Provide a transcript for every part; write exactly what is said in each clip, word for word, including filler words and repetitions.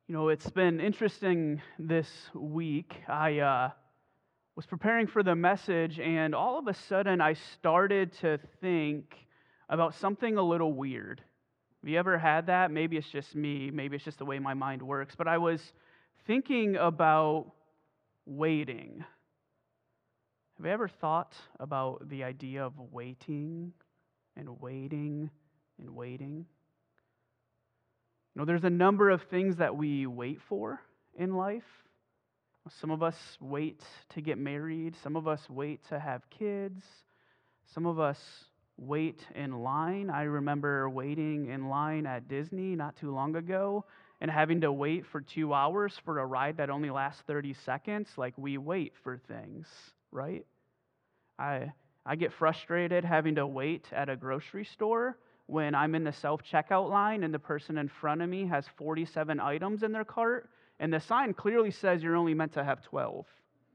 You know, it's been interesting this week. I uh, was preparing for the message, and all of a sudden I started to think about something a little weird. Have you ever had that? Maybe it's just me, maybe it's just the way my mind works, but I was thinking about waiting. Have you ever thought about the idea of waiting and waiting and waiting? You know, there's a number of things that we wait for in life. Some of us wait to get married. Some of us wait to have kids. Some of us wait in line. I remember waiting in line at Disney not too long ago and having to wait for two hours for a ride that only lasts thirty seconds. Like, we wait for things, right? I I get frustrated having to wait at a grocery store when I'm in the self-checkout line and the person in front of me has forty-seven items in their cart, and the sign clearly says you're only meant to have twelve.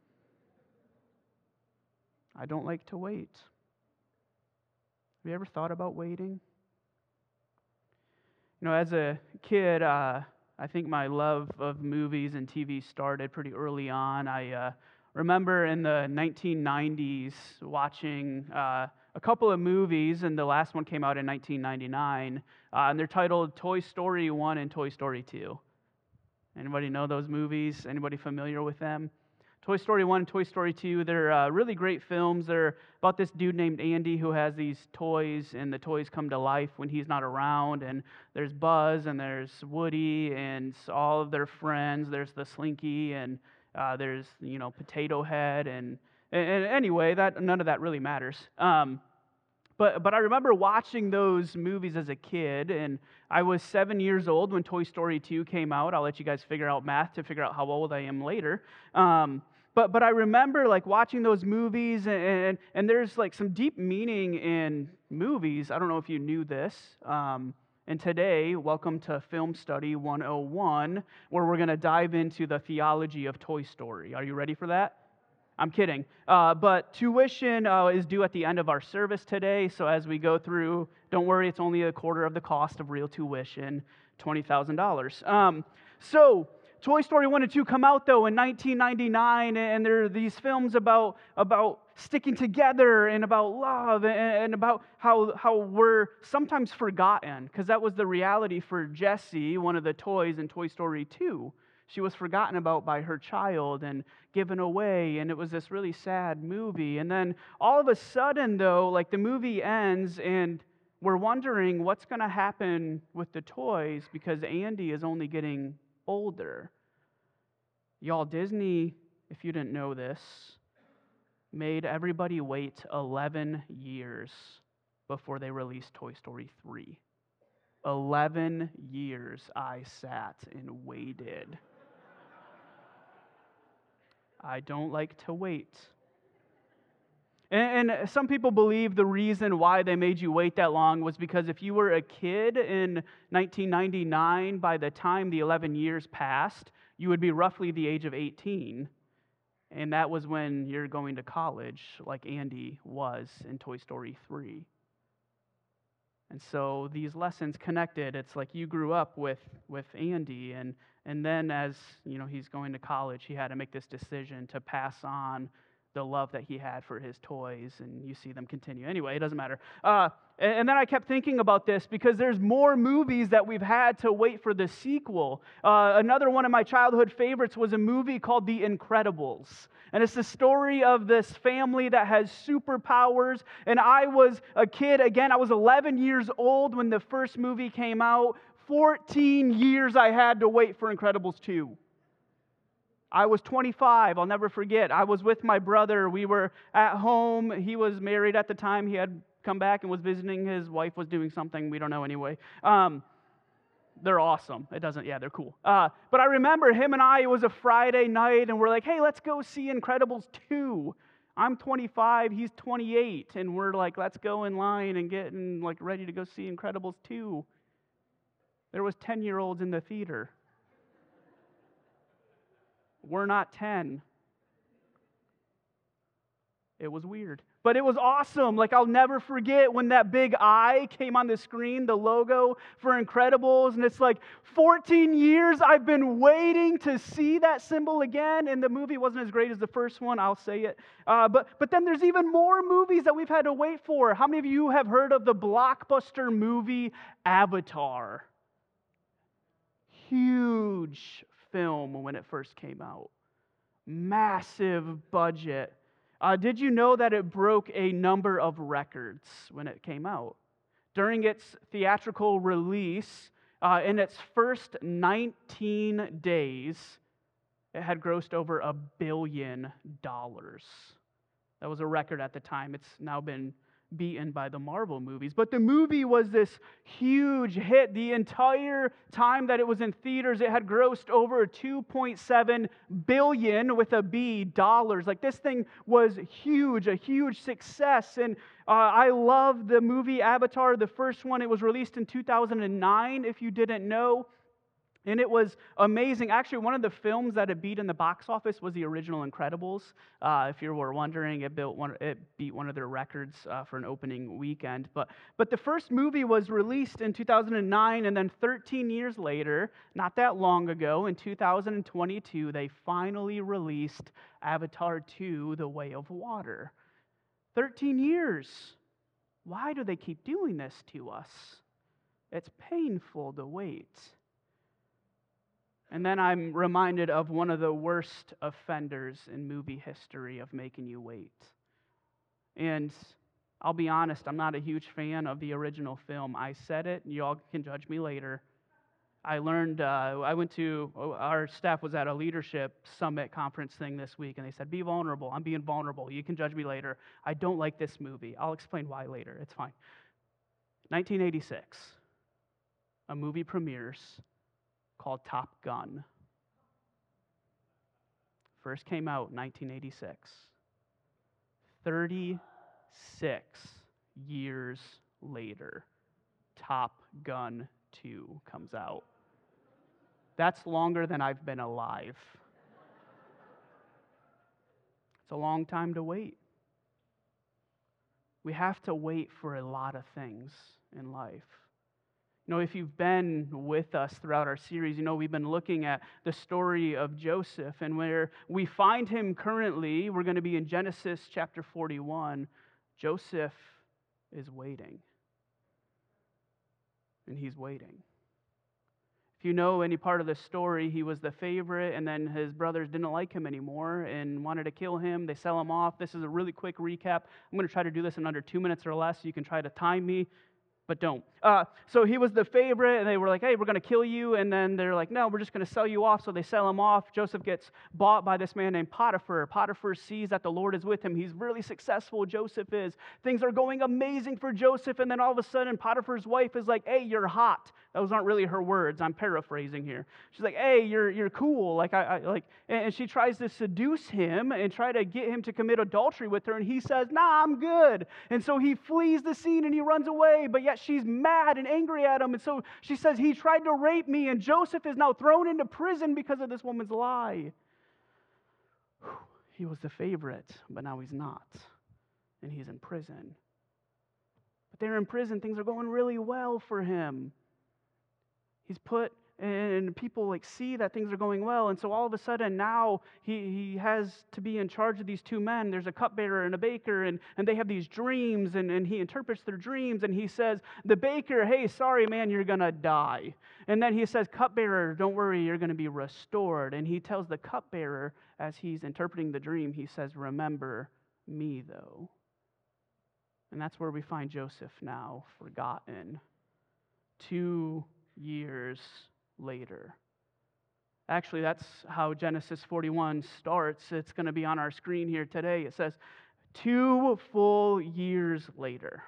I don't like to wait. Have you ever thought about waiting? You know, as a kid, uh, I think my love of movies and T V started pretty early on. I uh, remember in the nineteen nineties watching uh, a couple of movies, and the last one came out in nineteen ninety-nine, uh, and they're titled Toy Story one and Toy Story two. Anybody know those movies? Anybody familiar with them? Toy Story one and Toy Story two, they're uh, really great films. They're about this dude named Andy who has these toys, and the toys come to life when he's not around. And there's Buzz, and there's Woody, and all of their friends. There's the Slinky, and uh, there's, you know, Potato Head. And, and anyway, that none of that really matters. Um, But but I remember watching those movies as a kid, and I was seven years old when Toy Story two came out. I'll let you guys figure out math to figure out how old I am later. Um, but but I remember like watching those movies, and, and and there's like some deep meaning in movies. I don't know if you knew this. Um, and today, welcome to Film Study one oh one, where we're going to dive into the theology of Toy Story. Are you ready for that? I'm kidding. Uh, but tuition uh, is due at the end of our service today. So as we go through, don't worry, it's only a quarter of the cost of real tuition, twenty thousand dollars. Um, so Toy Story one and two come out, though, in nineteen ninety-nine, and there are these films about, about sticking together and about love and, and about how, how we're sometimes forgotten, because that was the reality for Jessie, one of the toys in Toy Story two. She was forgotten about by her child and given away, and it was this really sad movie. And then all of a sudden, though, like the movie ends, and we're wondering what's going to happen with the toys because Andy is only getting older. Y'all, Disney, if you didn't know this, made everybody wait eleven years before they released Toy Story three. eleven years I sat and waited. I don't like to wait. And, and some people believe the reason why they made you wait that long was because if you were a kid in nineteen ninety-nine, by the time the eleven years passed, you would be roughly the age of eighteen. And that was when you're going to college, like Andy was in Toy Story three. And so these lessons connected. It's like you grew up with, with Andy, and, and then as you know he's going to college, he had to make this decision to pass on the love that he had for his toys, and you see them continue. Anyway, it doesn't matter. Uh, and, and then I kept thinking about this because there's more movies that we've had to wait for the sequel. Uh, another one of my childhood favorites was a movie called The Incredibles. And it's the story of this family that has superpowers. And I was a kid, again, I was eleven years old when the first movie came out. fourteen years I had to wait for Incredibles two. I was twenty-five, I'll never forget. I was with my brother. We were at home. He was married at the time. He had come back and was visiting. His wife was doing something. We don't know anyway. Um, They're awesome. It doesn't, yeah, they're cool. Uh, but I remember him and I, it was a Friday night, and we're like, hey, let's go see Incredibles two. I'm twenty-five, he's twenty-eight, and we're like, let's go in line and get in, like ready to go see Incredibles two. There was ten-year-olds in the theater. We're not ten. It was weird, but it was awesome. Like, I'll never forget when that big eye came on the screen, the logo for Incredibles, and it's like fourteen years I've been waiting to see that symbol again, and the movie wasn't as great as the first one, I'll say it. Uh, but, but then there's even more movies that we've had to wait for. How many of you have heard of the blockbuster movie Avatar? Huge film when it first came out. Massive budget. Uh, did you know that it broke a number of records when it came out? During its theatrical release, uh, in its first nineteen days, it had grossed over a billion dollars. That was a record at the time. It's now been beaten by the Marvel movies. But the movie was this huge hit. The entire time that it was in theaters, it had grossed over two point seven billion with a B dollars. Like, this thing was huge, a huge success. And uh, I love the movie Avatar, the first one. It was released in two thousand nine, if you didn't know. And it was amazing. Actually, one of the films that it beat in the box office was the original Incredibles. Uh, if you were wondering, it, built one, it beat one of their records uh, for an opening weekend. But, but the first movie was released in two thousand nine, and then thirteen years later, not that long ago, in two thousand twenty-two, they finally released Avatar two, The Way of Water. thirteen years. Why do they keep doing this to us? It's painful to wait. And then I'm reminded of one of the worst offenders in movie history of making you wait. And I'll be honest, I'm not a huge fan of the original film. I said it, and you all can judge me later. I learned, uh, I went to, our staff was at a leadership summit conference thing this week, and they said, be vulnerable. I'm being vulnerable. You can judge me later. I don't like this movie. I'll explain why later. It's fine. nineteen eighty-six, a movie premieres called Top Gun. First came out in nineteen eighty-six. thirty-six years later, Top Gun two comes out. That's longer than I've been alive. It's a long time to wait. We have to wait for a lot of things in life. You know, if you've been with us throughout our series, you know we've been looking at the story of Joseph, and where we find him currently, we're going to be in Genesis chapter forty-one. Joseph is waiting. And he's waiting. If you know any part of the story, he was the favorite, and then his brothers didn't like him anymore and wanted to kill him. They sell him off. This is a really quick recap. I'm going to try to do this in under two minutes or less, so you can try to time me. But don't. Uh, so he was the favorite, and they were like, hey, we're going to kill you. And then they're like, no, we're just going to sell you off. So they sell him off. Joseph gets bought by this man named Potiphar. Potiphar sees that the Lord is with him. He's really successful, Joseph is. Things are going amazing for Joseph. And then all of a sudden, Potiphar's wife is like, hey, you're hot. Those aren't really her words. I'm paraphrasing here. She's like, hey, you're you're cool. Like I, I like, and she tries to seduce him and try to get him to commit adultery with her. And he says, nah, I'm good. And so he flees the scene and he runs away. But yet she's mad and angry at him. And so she says, he tried to rape me. And Joseph is now thrown into prison because of this woman's lie. He was the favorite, but now he's not. And he's in prison. But they're in prison. Things are going really well for him. He's put, and people like see that things are going well, and so all of a sudden now he, he has to be in charge of these two men. There's a cupbearer and a baker, and, and they have these dreams, and, and he interprets their dreams, and he says, the baker, hey, sorry man, you're going to die. And then he says, cupbearer, don't worry, you're going to be restored. And he tells the cupbearer, as he's interpreting the dream, he says, remember me though. And that's where we find Joseph now, forgotten. Two years later. Actually, that's how Genesis forty-one starts. It's going to be on our screen here today. It says, two full years later,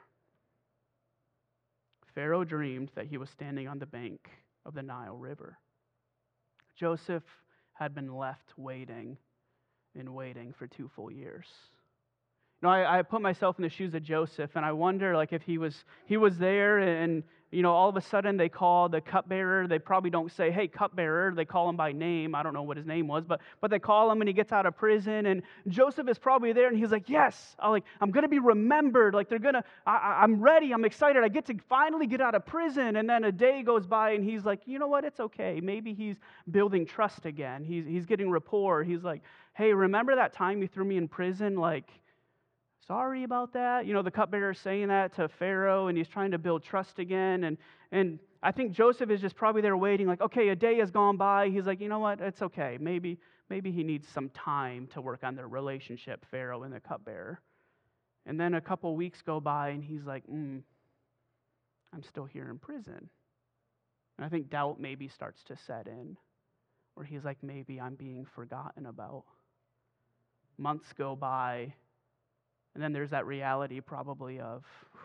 Pharaoh dreamed that he was standing on the bank of the Nile River. Joseph had been left waiting and waiting for two full years. No, I, I put myself in the shoes of Joseph, and I wonder, like, if he was he was there, and you know, all of a sudden they call the cupbearer. They probably don't say, "Hey, cupbearer." They call him by name. I don't know what his name was, but but they call him, and he gets out of prison, and Joseph is probably there, and he's like, "Yes, I like I'm gonna be remembered. Like they're gonna. I, I- I'm ready. I'm excited. I get to finally get out of prison." And then a day goes by, and he's like, "You know what? It's okay. Maybe he's building trust again. He's he's getting rapport. He's like, hey, remember that time you threw me in prison? Like." Sorry about that. You know, the cupbearer is saying that to Pharaoh, and he's trying to build trust again. And and I think Joseph is just probably there waiting, like, okay, a day has gone by. He's like, you know what? It's okay. Maybe maybe he needs some time to work on their relationship, Pharaoh and the cupbearer. And then a couple weeks go by, and he's like, mm, I'm still here in prison. And I think doubt maybe starts to set in, where he's like, maybe I'm being forgotten about. Months go by. And then there's that reality probably of,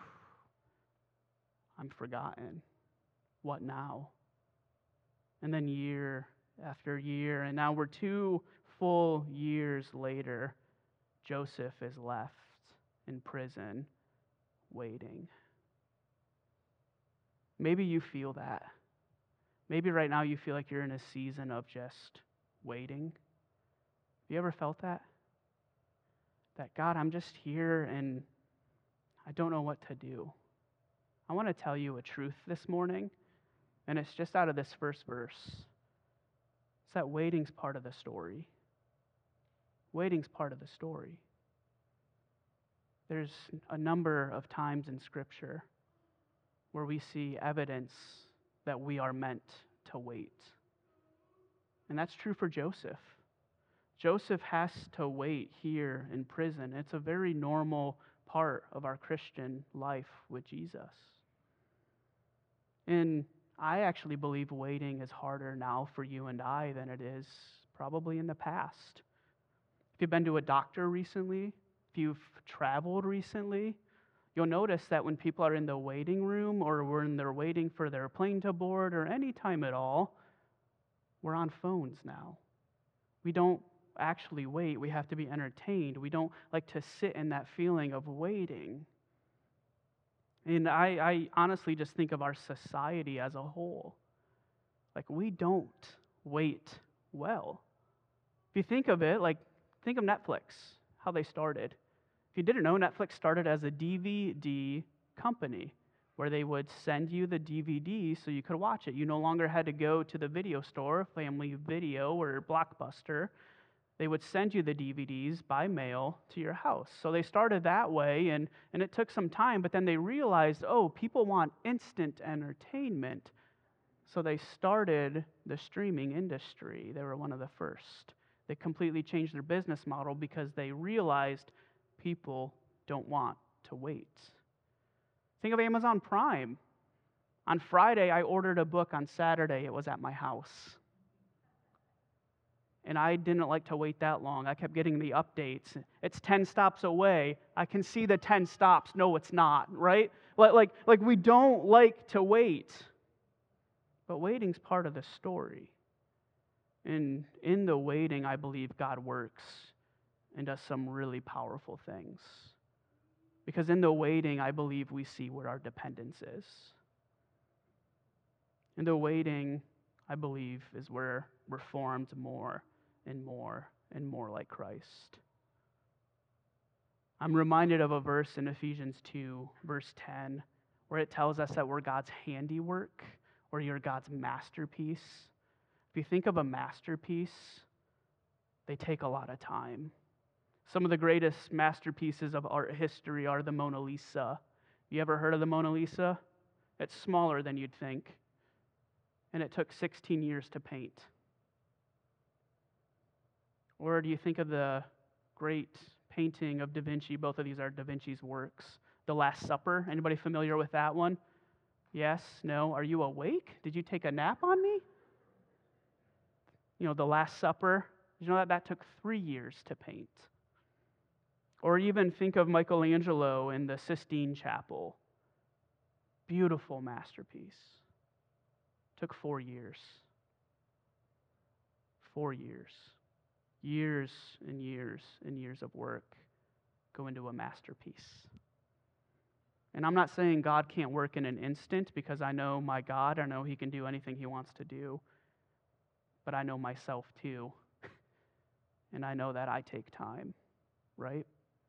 I'm forgotten. What now? And then year after year, and now we're two full years later, Joseph is left in prison waiting. Maybe you feel that. Maybe right now you feel like you're in a season of just waiting. Have you ever felt that? That, God, I'm just here and I don't know what to do. I want to tell you a truth this morning, and it's just out of this first verse. It's that waiting's part of the story. Waiting's part of the story. There's a number of times in Scripture where we see evidence that we are meant to wait. And that's true for Joseph. Joseph has to wait here in prison. It's a very normal part of our Christian life with Jesus. And I actually believe waiting is harder now for you and I than it is probably in the past. If you've been to a doctor recently, if you've traveled recently, you'll notice that when people are in the waiting room or when they're waiting for their plane to board or any time at all, we're on phones now. We don't actually wait. We have to be entertained. We don't like to sit in that feeling of waiting. And I, I honestly just think of our society as a whole. Like, we don't wait well. If you think of it, like, think of Netflix, how they started. If you didn't know, Netflix started as a D V D company where they would send you the D V D so you could watch it. You no longer had to go to the video store, Family Video or Blockbuster. They would send you the D V Ds by mail to your house. So they started that way, and, and it took some time, but then they realized, oh, people want instant entertainment. So they started the streaming industry. They were one of the first. They completely changed their business model because they realized people don't want to wait. Think of Amazon Prime. On Friday, I ordered a book. On Saturday, it was at my house. And I didn't like to wait that long. I kept getting the updates. It's ten stops away. I can see the ten stops. No, it's not, right? Like, like, like we don't like to wait. But waiting's part of the story. And in the waiting, I believe God works and does some really powerful things. Because in the waiting, I believe we see where our dependence is. In the waiting, I believe, is where we're formed more and more and more like Christ. I'm reminded of a verse in Ephesians two, verse ten, where it tells us that we're God's handiwork, or you're God's masterpiece. If you think of a masterpiece, they take a lot of time. Some of the greatest masterpieces of art history are the Mona Lisa. You ever heard of the Mona Lisa? It's smaller than you'd think, and it took sixteen years to paint. Or do you think of the great painting of Da Vinci? Both of these are Da Vinci's works. The Last Supper. Anybody familiar with that one? Yes? No? Are you awake? Did you take a nap on me? You know, The Last Supper. Did you know that that took three years to paint? Or even think of Michelangelo in the Sistine Chapel. Beautiful masterpiece. Took four years. Four years. Years and years and years of work. go into a masterpiece. And I'm not saying God can't work in an instant, because I know my God. I know He can do anything He wants to do. But I know myself too. And I know that I take time, right?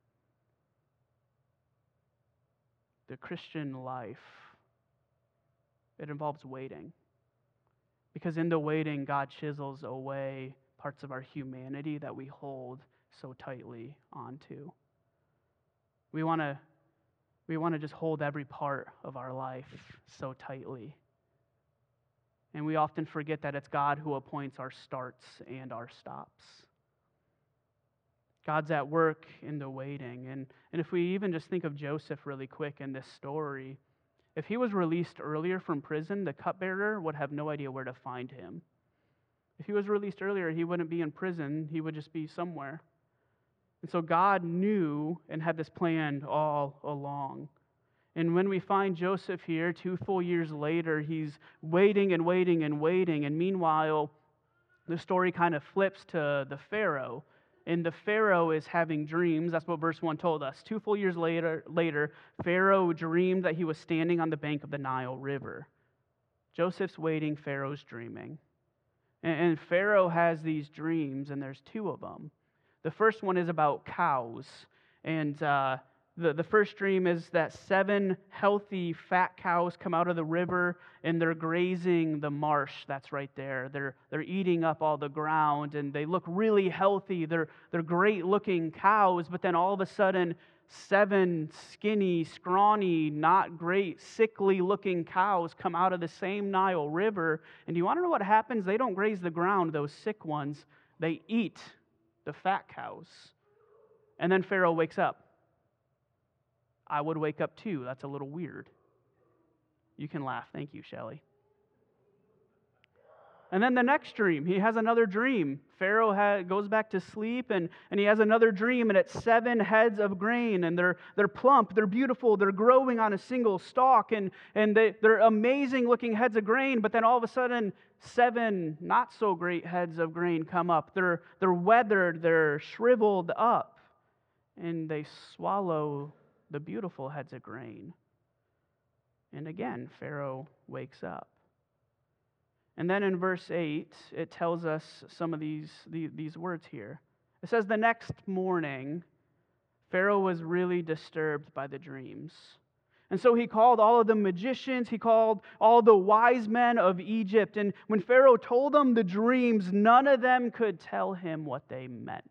The Christian life, it involves waiting. Because in the waiting, God chisels away parts of our humanity that we hold so tightly onto. We want to we want to just hold every part of our life so tightly. And we often forget that it's God who appoints our starts and our stops. God's at work in the waiting. And, and if we even just think of Joseph really quick in this story, if he was released earlier from prison, the cupbearer would have no idea where to find him. If he was released earlier, he wouldn't be in prison. He would just be somewhere. And so God knew and had this planned all along. And when we find Joseph here, two full years later, he's waiting and waiting and waiting. And meanwhile, the story kind of flips to the Pharaoh. And the Pharaoh is having dreams. That's what verse one told us. Two full years later, later, Pharaoh dreamed that he was standing on the bank of the Nile River. Joseph's waiting, Pharaoh's dreaming. And, and Pharaoh has these dreams, and there's two of them. The first one is about cows. And uh, the, the first dream is that seven healthy, fat cows come out of the river, and they're grazing the marsh that's right there. They're, they're eating up all the ground, and they look really healthy. They're, they're great-looking cows, but then all of a sudden, seven skinny, scrawny, not great, sickly-looking cows come out of the same Nile River. And do you want to know what happens? They don't graze the ground, those sick ones. They eat the fat cows. And then Pharaoh wakes up. I would wake up too. That's a little weird. You can laugh. Thank you, Shelley. And then the next dream, he has another dream. Pharaoh ha- goes back to sleep, and, and he has another dream, and it's seven heads of grain, and they're they're plump, they're beautiful, they're growing on a single stalk, and, and they, they're amazing-looking heads of grain, but then all of a sudden, seven not-so-great heads of grain come up. They're, they're weathered, they're shriveled up, and they swallow the beautiful heads of grain. And again, Pharaoh wakes up. And then in verse eight, it tells us some of these, these, these words here. It says, the next morning, Pharaoh was really disturbed by the dreams. And so he called all of the magicians, he called all the wise men of Egypt. And when Pharaoh told them the dreams, none of them could tell him what they meant.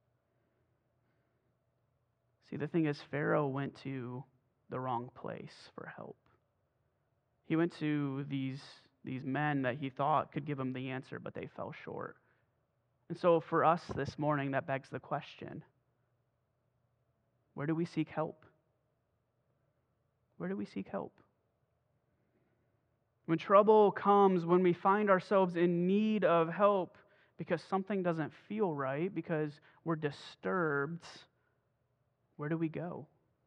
See, the thing is, Pharaoh went to the wrong place for help. He went to these These men that he thought could give him the answer, but they fell short. And so for us this morning, that begs the question, where do we seek help? Where do we seek help? When trouble comes, when we find ourselves in need of help because something doesn't feel right, because we're disturbed, where do we go?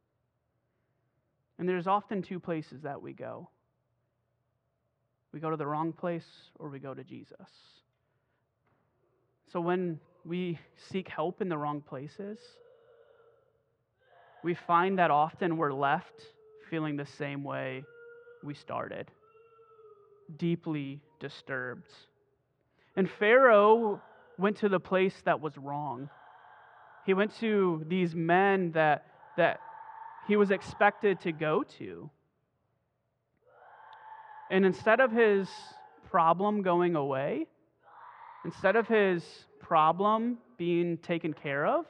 And there's often two places that we go. We go to the wrong place, or we go to Jesus. So when we seek help in the wrong places, we find that often we're left feeling the same way we started, deeply disturbed. And Pharaoh went to the place that was wrong. He went to these men that, that he was expected to go to. And instead of his problem going away, instead of his problem being taken care of,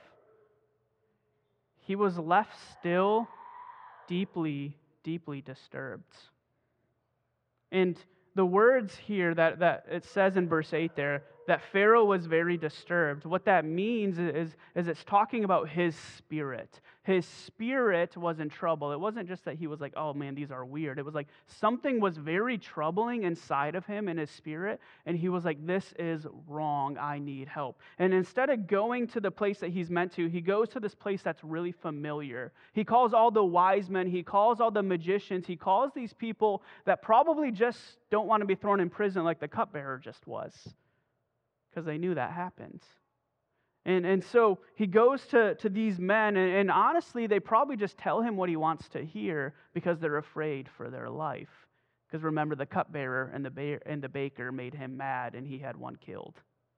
he was left still deeply, deeply disturbed. And the words here that, that it says in verse eight there, that Pharaoh was very disturbed. What that means is, is it's talking about his spirit. His spirit was in trouble. It wasn't just that he was like, oh man, these are weird. It was like something was very troubling inside of him in his spirit, and he was like, this is wrong. I need help. And instead of going to the place that he's meant to, he goes to this place that's really familiar. He calls all the wise men. He calls all the magicians. He calls these people that probably just don't want to be thrown in prison like the cupbearer just was, because they knew that happened. And, and so he goes to, to these men, and, and honestly, they probably just tell him what he wants to hear because they're afraid for their life. Because remember, the cupbearer and the, ba- and the baker made him mad, and he had one killed.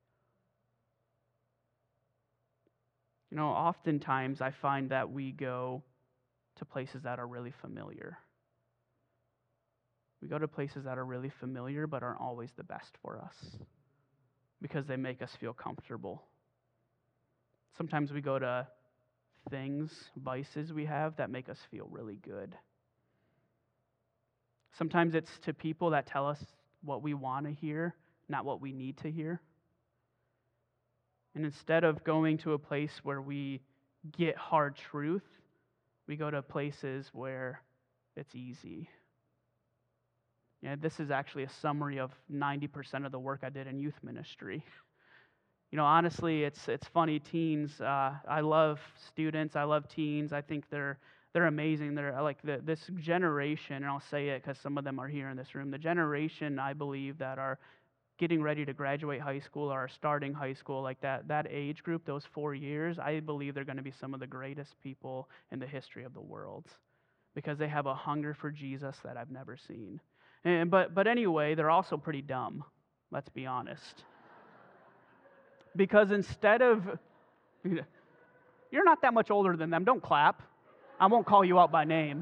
You know, oftentimes I find that we go to places that are really familiar. We go to places that are really familiar but aren't always the best for us because they make us feel comfortable. Sometimes we go to things, vices we have that make us feel really good. Sometimes it's to people that tell us what we want to hear, not what we need to hear. And instead of going to a place where we get hard truth, we go to places where it's easy. Yeah, this is actually a summary of ninety percent of the work I did in youth ministry. You know, honestly, it's it's funny. Teens, uh, I love students. I love teens. I think they're they're amazing. They're like the, this generation, and I'll say it because some of them are here in this room. The generation, I believe, that are getting ready to graduate high school or are starting high school, like that that age group, those four years, I believe they're going to be some of the greatest people in the history of the world because they have a hunger for Jesus that I've never seen. And, but but anyway, they're also pretty dumb. Let's be honest. Because instead of, you're not that much older than them, don't clap. I won't call you out by name.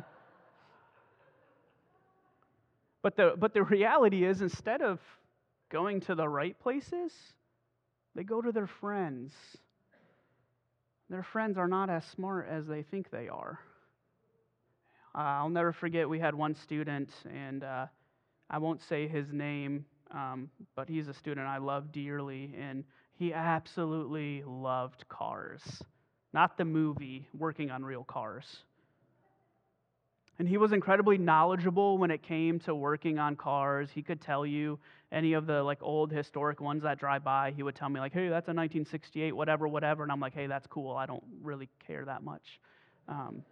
But the but the reality is, instead of going to the right places, they go to their friends. Their friends are not as smart as they think they are. Uh, I'll never forget, we had one student, and uh, I won't say his name, um, but he's a student I love dearly, and he absolutely loved cars. Not the movie, working on real cars. And he was incredibly knowledgeable when it came to working on cars. He could tell you any of the like old historic ones that drive by. He would tell me like, hey, that's a nineteen sixty-eight, whatever, whatever. And I'm like, hey, that's cool. I don't really care that much. Um,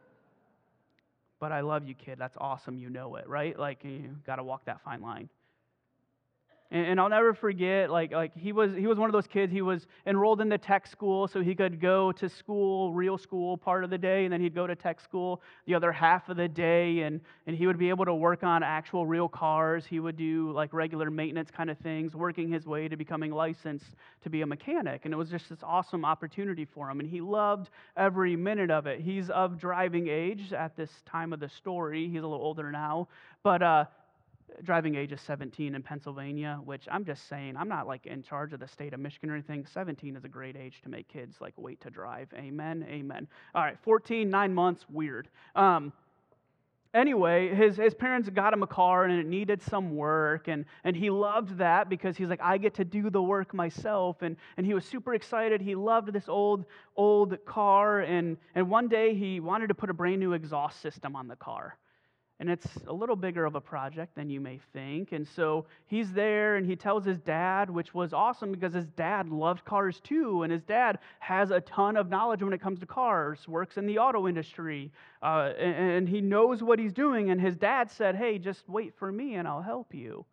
but I love you, kid. That's awesome. You know it, right? Like, you got to walk that fine line. And, and I'll never forget, like, like he was he was one of those kids. He was enrolled in the tech school, so he could go to school, real school, part of the day, and then he'd go to tech school the other half of the day, and, and he would be able to work on actual real cars. He would do like regular maintenance kind of things, working his way to becoming licensed to be a mechanic. And it was just this awesome opportunity for him, and he loved every minute of it. He's of driving age at this time of the story. He's a little older now, but uh, driving age is seventeen in Pennsylvania, which I'm just saying, I'm not like in charge of the state of Michigan or anything. seventeen is a great age to make kids like wait to drive. Amen, amen. All right, fourteen, nine months, weird. Um, anyway, his, his parents got him a car and it needed some work, and, and he loved that because he's like, I get to do the work myself, and, and he was super excited. He loved this old, old car, and, and one day he wanted to put a brand new exhaust system on the car. And it's a little bigger of a project than you may think. And so he's there and he tells his dad, which was awesome because his dad loved cars too. And his dad has a ton of knowledge when it comes to cars, works in the auto industry, uh, and, and he knows what he's doing. And his dad said, hey, just wait for me and I'll help you.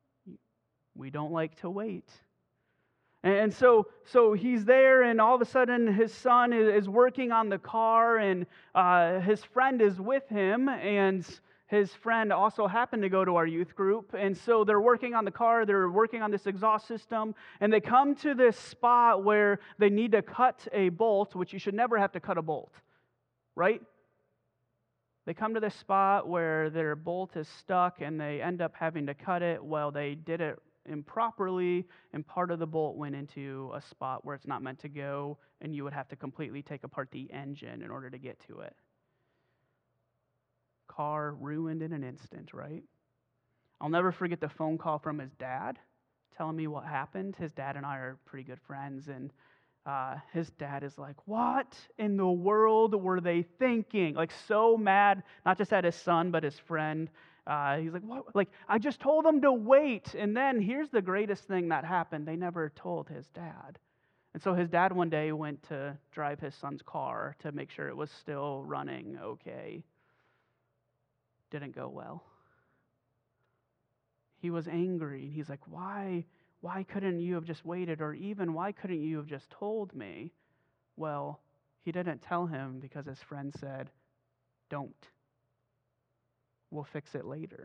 We don't like to wait. And so so he's there, and all of a sudden his son is working on the car, and uh, his friend is with him, and his friend also happened to go to our youth group. And so they're working on the car, they're working on this exhaust system, and they come to this spot where they need to cut a bolt, which you should never have to cut a bolt, right? They come to this spot where their bolt is stuck, and they end up having to cut it. Well, they did it improperly, and part of the bolt went into a spot where it's not meant to go, and you would have to completely take apart the engine in order to get to it. Car ruined in an instant, right? I'll never forget the phone call from his dad telling me what happened. His dad and I are pretty good friends, and uh, his dad is like, what in the world were they thinking? Like, so mad, not just at his son, but his friend. Uh, he's like, what? Like, I just told them to wait. And then here's the greatest thing that happened. They never told his dad. And so his dad one day went to drive his son's car to make sure it was still running okay. Didn't go well. He was angry. He's like, why, why couldn't you have just waited? Or even, why couldn't you have just told me? Well, he didn't tell him because his friend said, don't. We'll fix it later.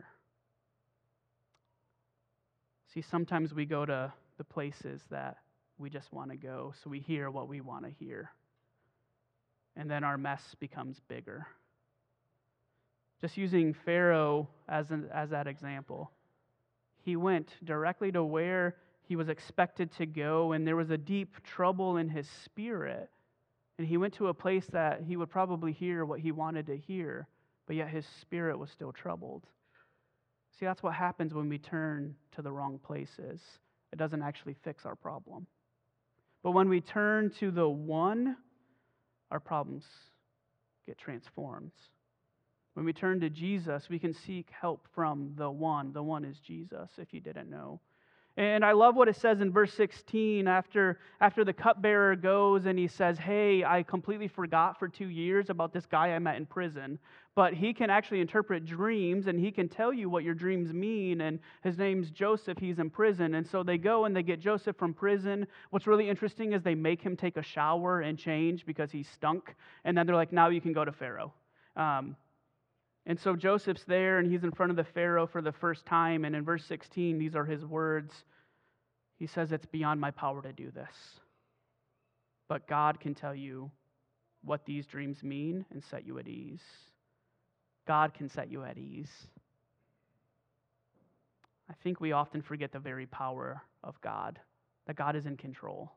See, sometimes we go to the places that we just want to go, so we hear what we want to hear. And then our mess becomes bigger. Just using Pharaoh as, an, as that example. He went directly to where he was expected to go, and there was a deep trouble in his spirit. And he went to a place that he would probably hear what he wanted to hear, but yet his spirit was still troubled. See, that's what happens when we turn to the wrong places. It doesn't actually fix our problem. But when we turn to the one, our problems get transformed. When we turn to Jesus, we can seek help from the one. The one is Jesus, if you didn't know. And I love what it says in verse sixteen after, after the cupbearer goes and he says, hey, I completely forgot for two years about this guy I met in prison. But he can actually interpret dreams and he can tell you what your dreams mean. And his name's Joseph. He's in prison. And so they go and they get Joseph from prison. What's really interesting is they make him take a shower and change because he stunk. And then they're like, now you can go to Pharaoh. Um, And so Joseph's there, and he's in front of the Pharaoh for the first time. And in verse sixteen, these are his words. He says, it's beyond my power to do this. But God can tell you what these dreams mean and set you at ease. God can set you at ease. I think we often forget the very power of God, that God is in control.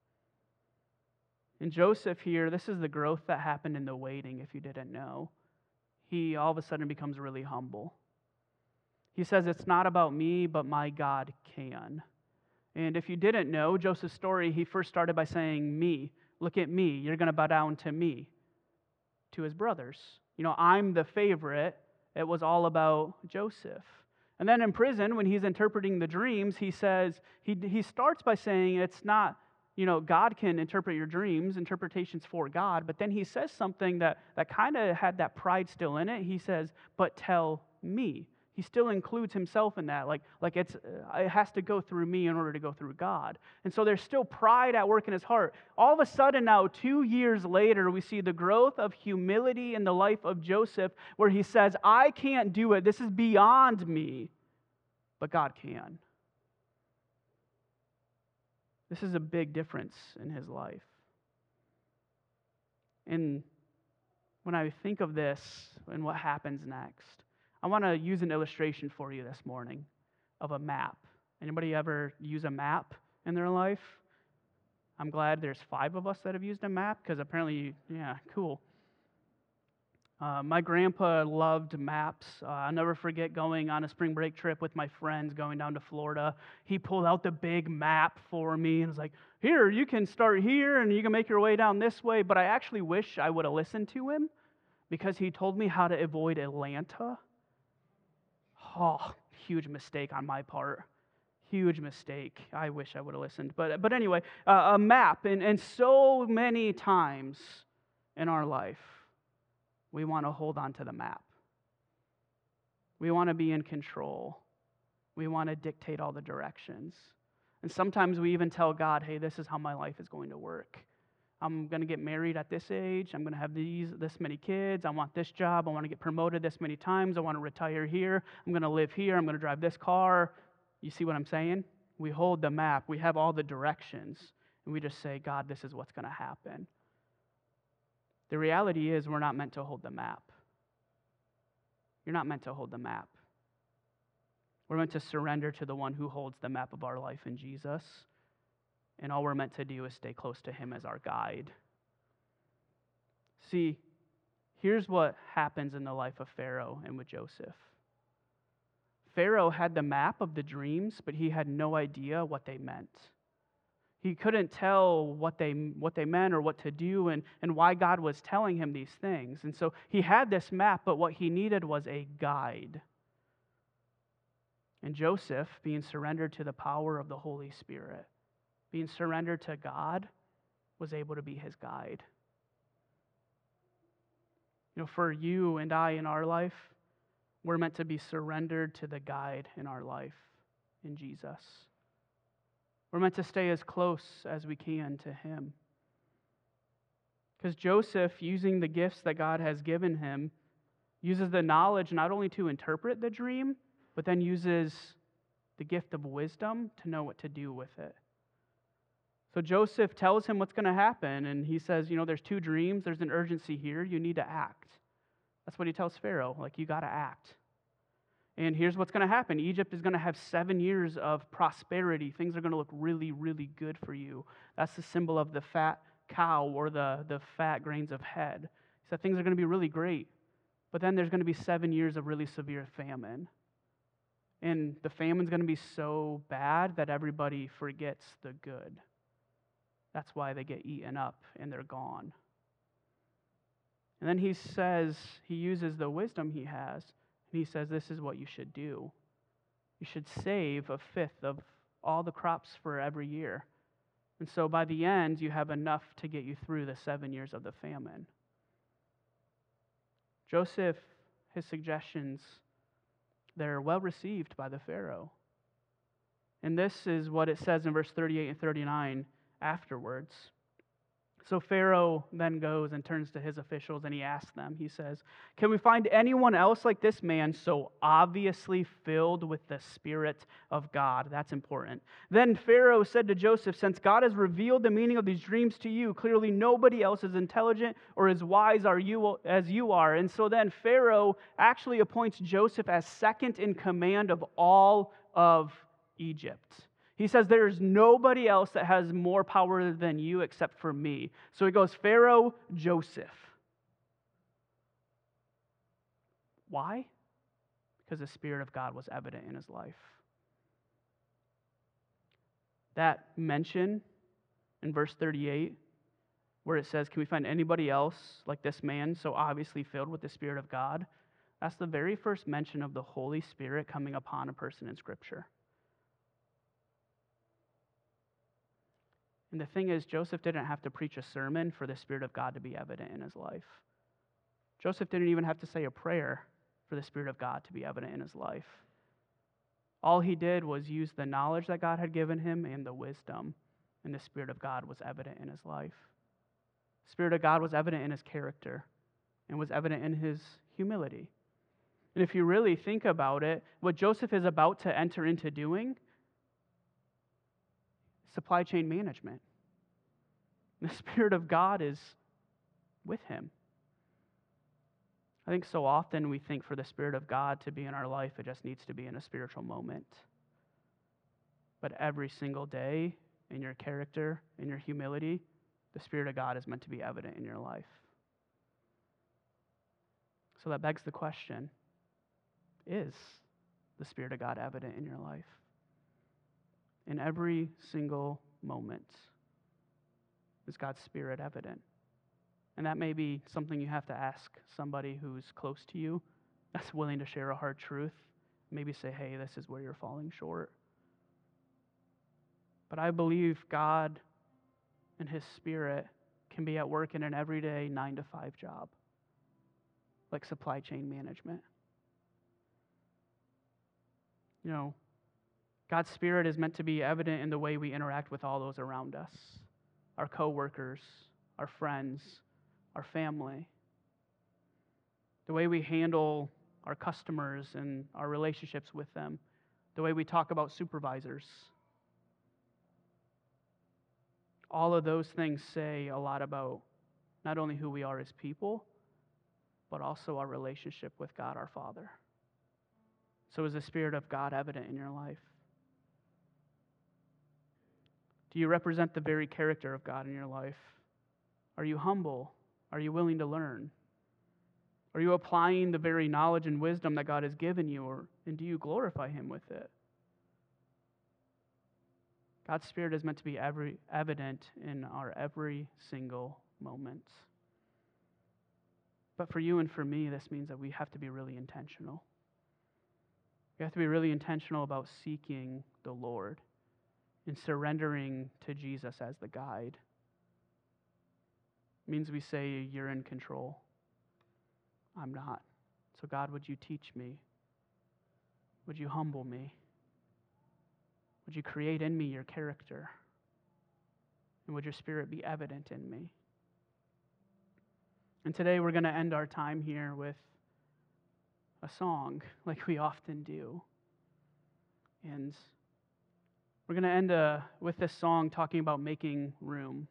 In Joseph here, this is the growth that happened in the waiting, if you didn't know. He all of a sudden becomes really humble. He says, it's not about me, but my God can. And if you didn't know, Joseph's story, he first started by saying, me. Look at me. You're going to bow down to me. To his brothers. You know, I'm the favorite. It was all about Joseph. And then in prison, when he's interpreting the dreams, he says, he, he starts by saying, it's not, you know, God can interpret your dreams, interpretations for God, but then he says something that, that kind of had that pride still in it. He says, but tell me. He still includes himself in that, like, like it's, it has to go through me in order to go through God. And so there's still pride at work in his heart. All of a sudden now, two years later, we see the growth of humility in the life of Joseph, where he says, I can't do it. This is beyond me, but God can. This is a big difference in his life. And when I think of this and what happens next, I want to use an illustration for you this morning of a map. Anybody ever use a map in their life? I'm glad there's five of us that have used a map, because apparently, yeah, cool. Uh, my grandpa loved maps. Uh, I'll never forget going on a spring break trip with my friends going down to Florida. He pulled out the big map for me and was like, here, you can start here and you can make your way down this way. But I actually wish I would have listened to him, because he told me how to avoid Atlanta. Oh, huge mistake on my part. Huge mistake. I wish I would have listened. But, but anyway, uh, a map. And, and so many times in our life, we want to hold on to the map. We want to be in control. We want to dictate all the directions. And sometimes we even tell God, hey, this is how my life is going to work. I'm going to get married at this age. I'm going to have these this many kids. I want this job. I want to get promoted this many times. I want to retire here. I'm going to live here. I'm going to drive this car. You see what I'm saying? We hold the map. We have all the directions. And we just say, God, this is what's going to happen. The reality is we're not meant to hold the map. You're not meant to hold the map. We're meant to surrender to the one who holds the map of our life in Jesus. And all we're meant to do is stay close to him as our guide. See, here's what happens in the life of Pharaoh and with Joseph. Pharaoh had the map of the dreams, but he had no idea what they meant. He couldn't tell what they what they meant or what to do and, and why God was telling him these things. And so he had this map, but what he needed was a guide. And Joseph, being surrendered to the power of the Holy Spirit, being surrendered to God, was able to be his guide. You know, for you and I in our life, we're meant to be surrendered to the guide in our life, in Jesus. We're meant to stay as close as we can to him. Because Joseph, using the gifts that God has given him, uses the knowledge not only to interpret the dream, but then uses the gift of wisdom to know what to do with it. So Joseph tells him what's going to happen, and he says, you know, there's two dreams, there's an urgency here, you need to act. That's what he tells Pharaoh, like, you got to act. And here's what's going to happen. Egypt is going to have seven years of prosperity. Things are going to look really, really good for you. That's the symbol of the fat cow or the, the fat grains of head. He said things are going to be really great. But then there's going to be seven years of really severe famine. And the famine's going to be so bad that everybody forgets the good. That's why they get eaten up and they're gone. And then he says, he uses the wisdom he has, and he says, this is what you should do. You should save a fifth of all the crops for every year. And so by the end, you have enough to get you through the seven years of the famine. Joseph, his suggestions, they're well received by the Pharaoh. And this is what it says in verse thirty-eight and thirty-nine afterwards. So Pharaoh then goes and turns to his officials and he asks them, he says, can we find anyone else like this man so obviously filled with the Spirit of God? That's important. Then Pharaoh said to Joseph, since God has revealed the meaning of these dreams to you, clearly nobody else is intelligent or as wise are you as you are. And so then Pharaoh actually appoints Joseph as second in command of all of Egypt. He says, there's nobody else that has more power than you except for me. So he goes, Pharaoh, Joseph. Why? Because the Spirit of God was evident in his life. That mention in verse thirty-eight, where it says, can we find anybody else like this man so obviously filled with the Spirit of God? That's the very first mention of the Holy Spirit coming upon a person in Scripture. And the thing is, Joseph didn't have to preach a sermon for the Spirit of God to be evident in his life. Joseph didn't even have to say a prayer for the Spirit of God to be evident in his life. All he did was use the knowledge that God had given him and the wisdom, and the Spirit of God was evident in his life. The Spirit of God was evident in his character and was evident in his humility. And if you really think about it, what Joseph is about to enter into doing, supply chain management. The Spirit of God is with him. I think so often we think for the Spirit of God to be in our life, it just needs to be in a spiritual moment. But every single day, in your character, in your humility, the Spirit of God is meant to be evident in your life. So that begs the question, is the Spirit of God evident in your life? In every single moment, is God's Spirit evident? And that may be something you have to ask somebody who's close to you, that's willing to share a hard truth. Maybe say, hey, this is where you're falling short. But I believe God and His Spirit can be at work in an everyday nine to five job, like supply chain management. You know, God's Spirit is meant to be evident in the way we interact with all those around us, our coworkers, our friends, our family, the way we handle our customers and our relationships with them, the way we talk about supervisors. All of those things say a lot about not only who we are as people, but also our relationship with God our Father. So is the Spirit of God evident in your life? Do you represent the very character of God in your life? Are you humble? Are you willing to learn? Are you applying the very knowledge and wisdom that God has given you, or and do you glorify Him with it? God's Spirit is meant to be every, evident in our every single moment. But for you and for me, this means that we have to be really intentional. We have to be really intentional about seeking the Lord and surrendering to Jesus as the guide. It means we say, you're in control. I'm not. So God, would you teach me? Would you humble me? Would you create in me your character? And would your Spirit be evident in me? And today we're going to end our time here with a song, like we often do. And we're going to end uh, with this song talking about making room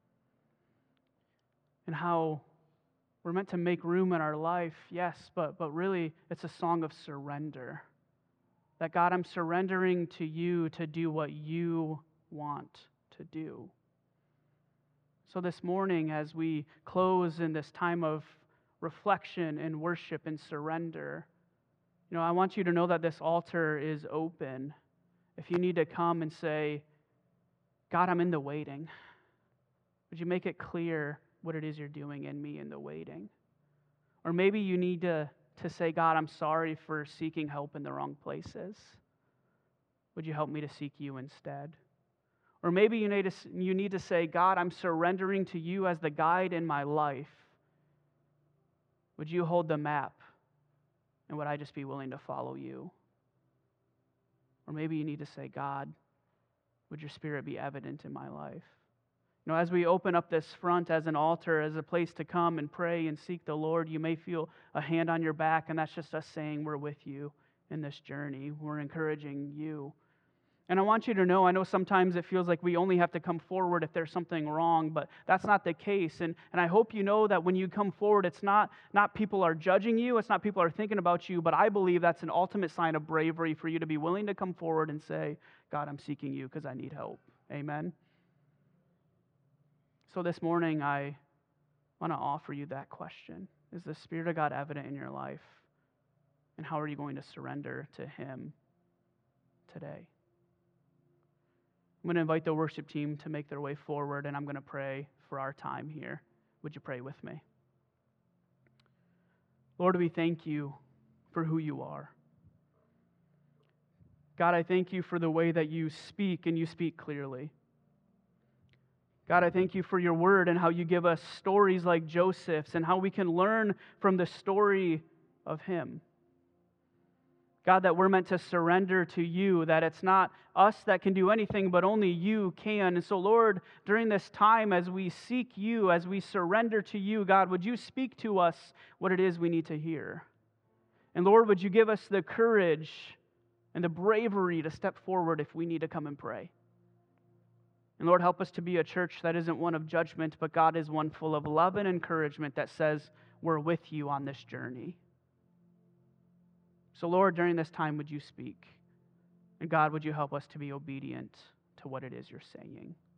and how we're meant to make room in our life, yes, but, but really it's a song of surrender. That God, I'm surrendering to you to do what you want to do. So this morning, as we close in this time of reflection and worship and surrender, you know, I want you to know that this altar is open. If you need to come and say, God, I'm in the waiting, would you make it clear what it is you're doing in me in the waiting? Or maybe you need to, to say, God, I'm sorry for seeking help in the wrong places. Would you help me to seek you instead? Or maybe you need to, you need to say, God, I'm surrendering to you as the guide in my life. Would you hold the map? And would I just be willing to follow you? Or maybe you need to say, God, would your Spirit be evident in my life? You know, as we open up this front as an altar, as a place to come and pray and seek the Lord, you may feel a hand on your back, and that's just us saying we're with you in this journey. We're encouraging you. And I want you to know, I know sometimes it feels like we only have to come forward if there's something wrong, but that's not the case. And, and I hope you know that when you come forward, it's not, not people are judging you, it's not people are thinking about you, but I believe that's an ultimate sign of bravery for you to be willing to come forward and say, God, I'm seeking you because I need help. Amen? So this morning, I want to offer you that question. Is the Spirit of God evident in your life? And how are you going to surrender to Him today? I'm going to invite the worship team to make their way forward, and I'm going to pray for our time here. Would you pray with me? Lord, we thank you for who you are. God, I thank you for the way that you speak, and you speak clearly. God, I thank you for your word and how you give us stories like Joseph's and how we can learn from the story of him. God, that we're meant to surrender to you, that it's not us that can do anything, but only you can. And so, Lord, during this time, as we seek you, as we surrender to you, God, would you speak to us what it is we need to hear? And Lord, would you give us the courage and the bravery to step forward if we need to come and pray? And Lord, help us to be a church that isn't one of judgment, but God is one full of love and encouragement that says we're with you on this journey. So Lord, during this time, would you speak? And God, would you help us to be obedient to what it is you're saying?